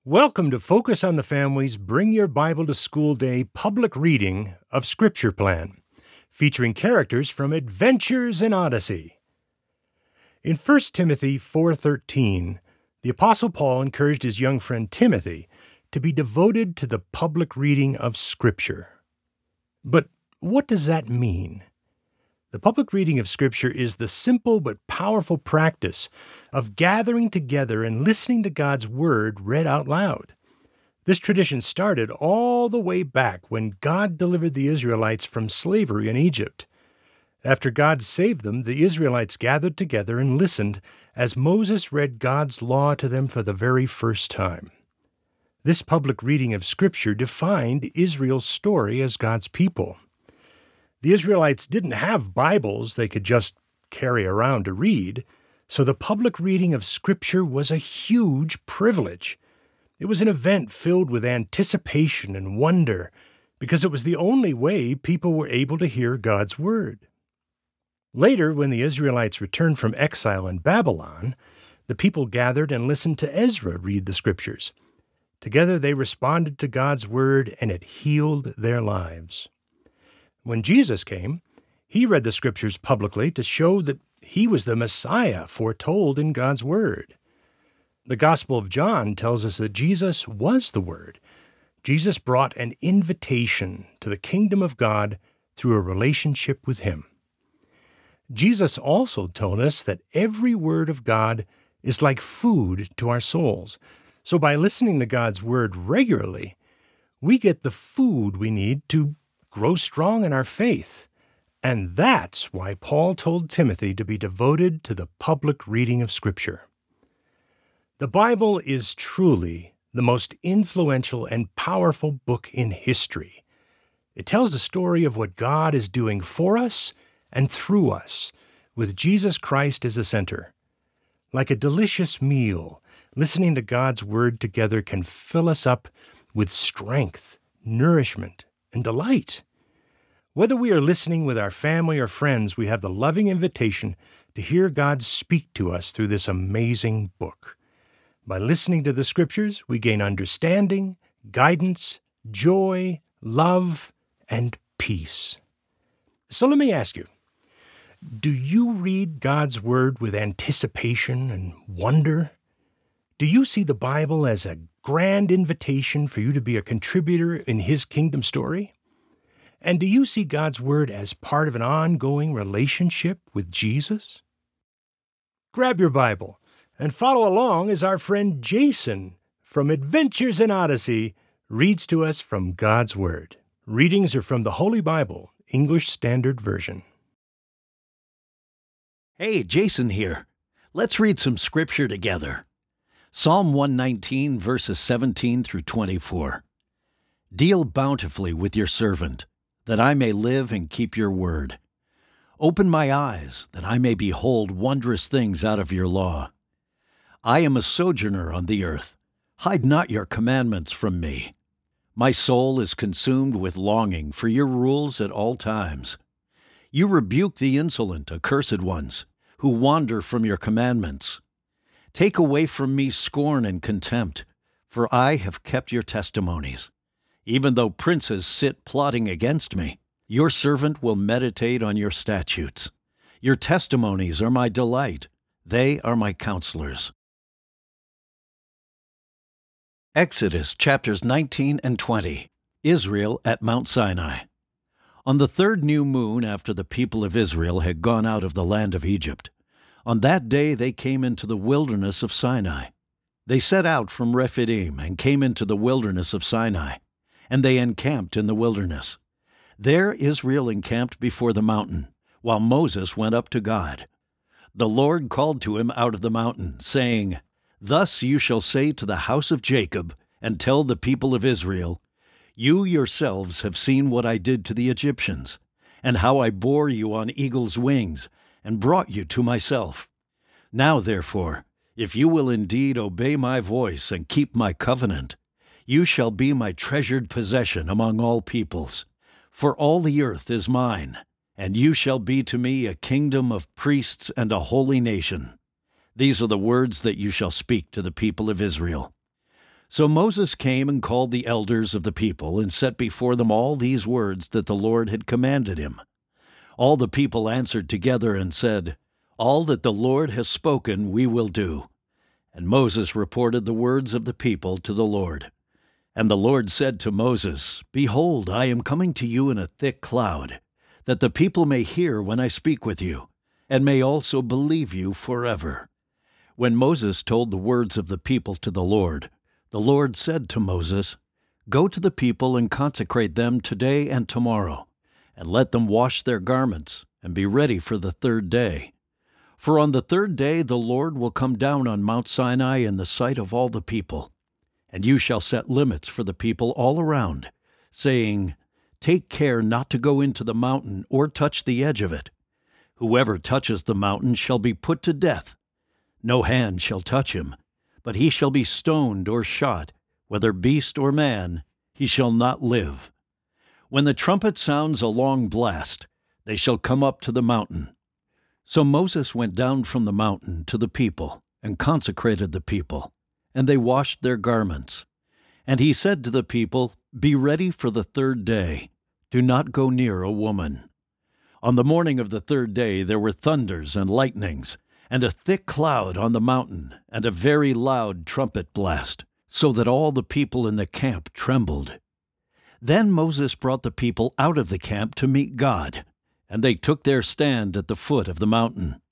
Welcome to Focus on the Family's Bring Your Bible to School Day public reading of Scripture Plan, featuring characters from Adventures in Odyssey. In 1 Timothy 4:13, the Apostle Paul encouraged his young friend Timothy to be devoted to the public reading of Scripture. But what does that mean? The public reading of Scripture is the simple but powerful practice of gathering together and listening to God's Word read out loud. This tradition started all the way back when God delivered the Israelites from slavery in Egypt. After God saved them, the Israelites gathered together and listened as Moses read God's law to them for the very first time. This public reading of Scripture defined Israel's story as God's people. The Israelites didn't have Bibles they could just carry around to read, so the public reading of Scripture was a huge privilege. It was an event filled with anticipation and wonder, because it was the only way people were able to hear God's Word. Later, when the Israelites returned from exile in Babylon, the people gathered and listened to Ezra read the Scriptures. Together they responded to God's Word, and it healed their lives. When Jesus came, he read the Scriptures publicly to show that he was the Messiah foretold in God's Word. The Gospel of John tells us that Jesus was the Word. Jesus brought an invitation to the kingdom of God through a relationship with him. Jesus also told us that every word of God is like food to our souls. So by listening to God's Word regularly, we get the food we need to grow strong in our faith. And that's why Paul told Timothy to be devoted to the public reading of Scripture. The Bible is truly the most influential and powerful book in history. It tells the story of what God is doing for us and through us, with Jesus Christ as the center. Like a delicious meal, listening to God's Word together can fill us up with strength, nourishment, and delight. Whether we are listening with our family or friends, we have the loving invitation to hear God speak to us through this amazing book. By listening to the Scriptures, we gain understanding, guidance, joy, love, and peace. So let me ask you, do you read God's Word with anticipation and wonder? Do you see the Bible as a grand invitation for you to be a contributor in His kingdom story? And do you see God's Word as part of an ongoing relationship with Jesus? Grab your Bible and follow along as our friend Jason from Adventures in Odyssey reads to us from God's Word. Readings are from the Holy Bible, English Standard Version. Hey, Jason here. Let's read some scripture together. Psalm 119, verses 17 through 24. Deal bountifully with your servant, that I may live and keep your word. Open my eyes, that I may behold wondrous things out of your law. I am a sojourner on the earth. Hide not your commandments from me. My soul is consumed with longing for your rules at all times. You rebuke the insolent, accursed ones, who wander from your commandments. Take away from me scorn and contempt, for I have kept your testimonies. Even though princes sit plotting against me, your servant will meditate on your statutes. Your testimonies are my delight. They are my counselors. Exodus chapters 19 and 20. Israel at Mount Sinai. On the third new moon after the people of Israel had gone out of the land of Egypt, on that day they came into the wilderness of Sinai. They set out from Rephidim and came into the wilderness of Sinai, and they encamped in the wilderness. There Israel encamped before the mountain, while Moses went up to God. The Lord called to him out of the mountain, saying, Thus you shall say to the house of Jacob, and tell the people of Israel, You yourselves have seen what I did to the Egyptians, and how I bore you on eagle's wings, and brought you to myself. Now therefore, if you will indeed obey my voice and keep my covenant, you shall be my treasured possession among all peoples. For all the earth is mine, and you shall be to me a kingdom of priests and a holy nation. These are the words that you shall speak to the people of Israel. So Moses came and called the elders of the people and set before them all these words that the Lord had commanded him. All the people answered together and said, "All that the Lord has spoken we will do." And Moses reported the words of the people to the Lord. And the Lord said to Moses, "Behold, I am coming to you in a thick cloud, that the people may hear when I speak with you, and may also believe you forever." When Moses told the words of the people to the Lord said to Moses, "Go to the people and consecrate them today and tomorrow, and let them wash their garments, and be ready for the third day. For on the third day the Lord will come down on Mount Sinai in the sight of all the people. And you shall set limits for the people all around, saying, 'Take care not to go into the mountain or touch the edge of it. Whoever touches the mountain shall be put to death. No hand shall touch him, but he shall be stoned or shot, whether beast or man, he shall not live. When the trumpet sounds a long blast, they shall come up to the mountain.' So Moses went down from the mountain to the people and consecrated the people. And they washed their garments. And he said to the people, 'Be ready for the third day. Do not go near a woman.' On the morning of the third day there were thunders and lightnings, and a thick cloud on the mountain, and a very loud trumpet blast, so that all the people in the camp trembled. Then Moses brought the people out of the camp to meet God, and they took their stand at the foot of the mountain.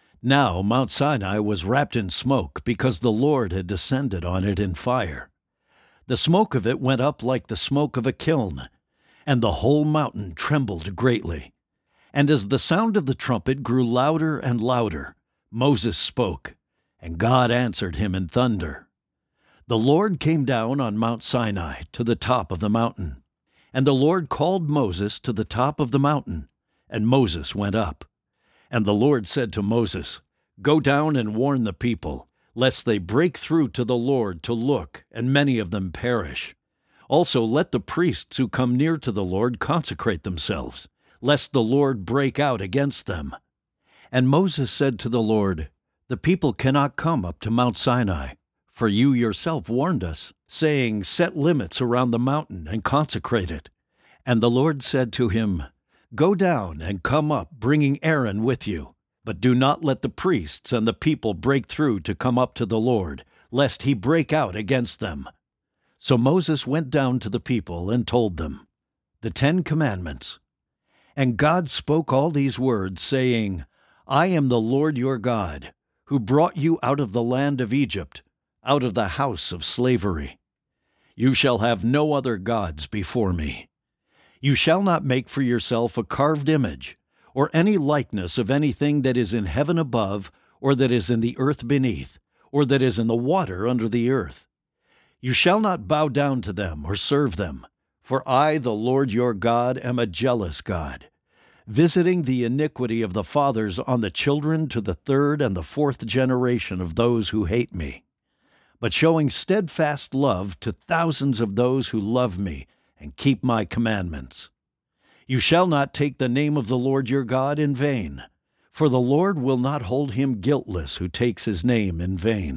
Now Mount Sinai was wrapped in smoke, because the Lord had descended on it in fire. The smoke of it went up like the smoke of a kiln, and the whole mountain trembled greatly. And as the sound of the trumpet grew louder and louder, Moses spoke, and God answered him in thunder. The Lord came down on Mount Sinai to the top of the mountain. And the Lord called Moses to the top of the mountain, and Moses went up. And the Lord said to Moses, "Go down and warn the people, lest they break through to the Lord to look, and many of them perish. Also let the priests who come near to the Lord consecrate themselves, lest the Lord break out against them." And Moses said to the Lord, "The people cannot come up to Mount Sinai, for you yourself warned us, saying, 'Set limits around the mountain and consecrate it.'" And the Lord said to him, "Go down and come up, bringing Aaron with you. But do not let the priests and the people break through to come up to the Lord, lest he break out against them." So Moses went down to the people and told them the 10 Commandments. And God spoke all these words, saying, "I am the Lord your God, who brought you out of the land of Egypt, out of the house of slavery. You shall have no other gods before me. You shall not make for yourself a carved image, or any likeness of anything that is in heaven above, or that is in the earth beneath, or that is in the water under the earth. You shall not bow down to them or serve them, for I, the Lord your God, am a jealous God, visiting the iniquity of the fathers on the children to the 3rd and the 4th generation of those who hate me, but showing steadfast love to thousands of those who love me and keep my commandments. You shall not take the name of the Lord your God in vain, for the Lord will not hold him guiltless who takes his name in vain.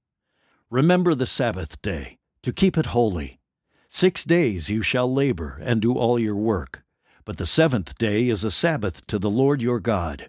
Remember the Sabbath day, to keep it holy. 6 days you shall labor and do all your work, but the 7th day is a Sabbath to the Lord your God.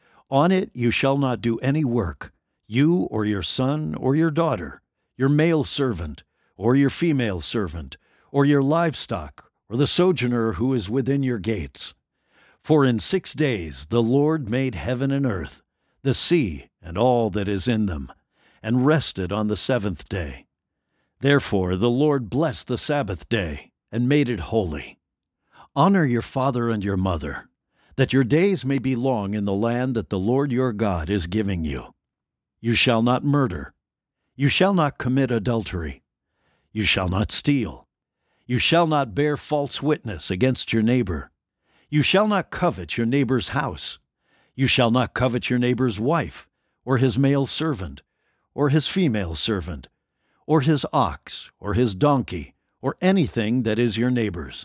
On it you shall not do any work, you or your son or your daughter, your male servant or your female servant, or your livestock, or the sojourner who is within your gates. For in 6 days the Lord made heaven and earth, the sea and all that is in them, and rested on the 7th day. Therefore the Lord blessed the Sabbath day, and made it holy. Honor your father and your mother, that your days may be long in the land that the Lord your God is giving you. You shall not murder. You shall not commit adultery. You shall not steal. You shall not bear false witness against your neighbor. You shall not covet your neighbor's house. You shall not covet your neighbor's wife, or his male servant, or his female servant, or his ox, or his donkey, or anything that is your neighbor's."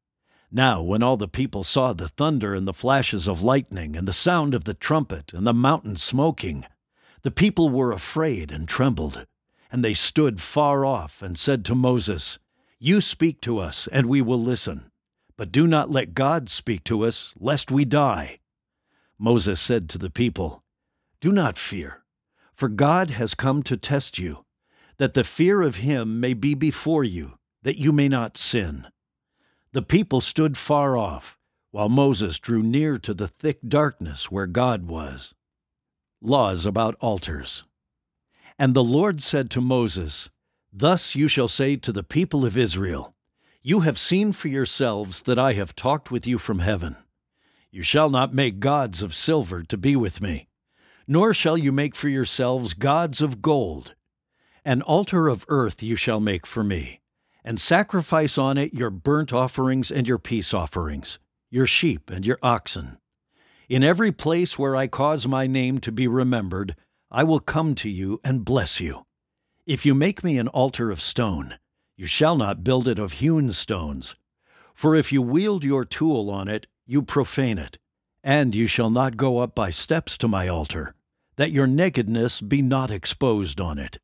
Now when all the people saw the thunder and the flashes of lightning and the sound of the trumpet and the mountain smoking, the people were afraid and trembled. And they stood far off and said to Moses, "You speak to us, and we will listen. But do not let God speak to us, lest we die." Moses said to the people, "Do not fear, for God has come to test you, that the fear of him may be before you, that you may not sin." The people stood far off, while Moses drew near to the thick darkness where God was. Laws about altars. And the Lord said to Moses, "Thus you shall say to the people of Israel, You have seen for yourselves that I have talked with you from heaven. You shall not make gods of silver to be with me, nor shall you make for yourselves gods of gold. An altar of earth you shall make for me, and sacrifice on it your burnt offerings and your peace offerings, your sheep and your oxen. In every place where I cause my name to be remembered, I will come to you and bless you. If you make me an altar of stone, you shall not build it of hewn stones. For if you wield your tool on it, you profane it. And you shall not go up by steps to my altar, that your nakedness be not exposed on it."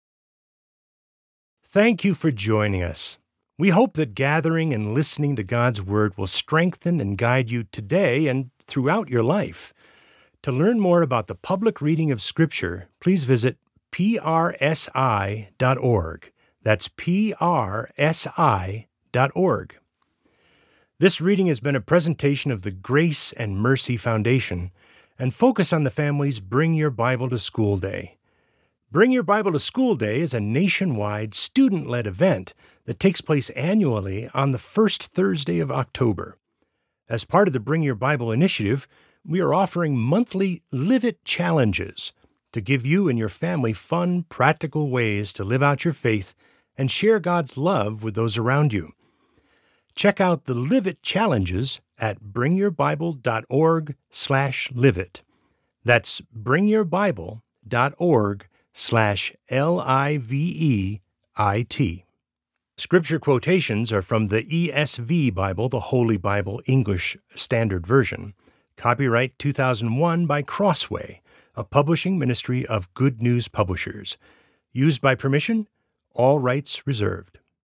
Thank you for joining us. We hope that gathering and listening to God's Word will strengthen and guide you today and throughout your life. To learn more about the public reading of Scripture, please visit prsi.org. That's prsi.org. This reading has been a presentation of the Grace and Mercy Foundation and Focus on the Family's Bring Your Bible to School Day. Bring Your Bible to School Day is a nationwide student-led event that takes place annually on the first Thursday of October. As part of the Bring Your Bible initiative, we are offering monthly Live It Challenges to give you and your family fun, practical ways to live out your faith and share God's love with those around you. Check out the Live It Challenges at bringyourbible.org/liveit. That's bringyourbible.org/LIVEIT. Scripture quotations are from the ESV Bible, the Holy Bible English Standard Version. Copyright 2001 by Crossway, a publishing ministry of Good News Publishers. Used by permission, all rights reserved.